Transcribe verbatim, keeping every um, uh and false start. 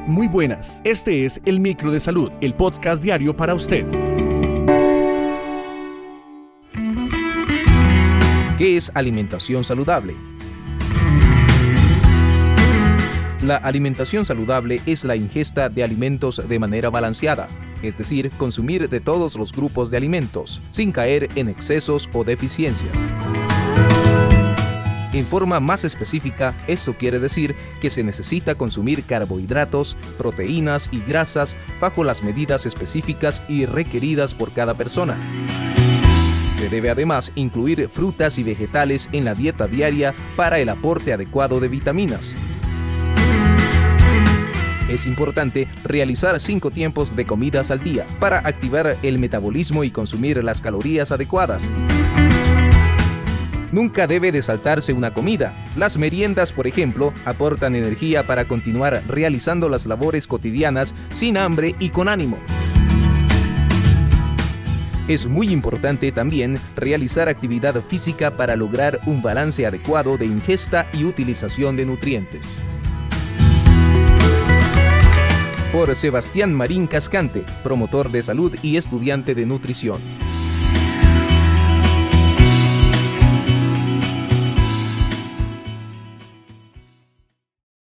Muy buenas, este es El Micro de Salud, el podcast diario para usted. ¿Qué es alimentación saludable? La alimentación saludable es la ingesta de alimentos de manera balanceada, es decir, consumir de todos los grupos de alimentos, sin caer en excesos o deficiencias. En forma más específica, esto quiere decir que se necesita consumir carbohidratos, proteínas y grasas bajo las medidas específicas y requeridas por cada persona. Se debe además incluir frutas y vegetales en la dieta diaria para el aporte adecuado de vitaminas. Es importante realizar cinco tiempos de comidas al día para activar el metabolismo y consumir las calorías adecuadas. Nunca debe de saltarse una comida. Las meriendas, por ejemplo, aportan energía para continuar realizando las labores cotidianas sin hambre y con ánimo. Es muy importante también realizar actividad física para lograr un balance adecuado de ingesta y utilización de nutrientes. Por Sebastián Marín Cascante, promotor de salud y estudiante de nutrición.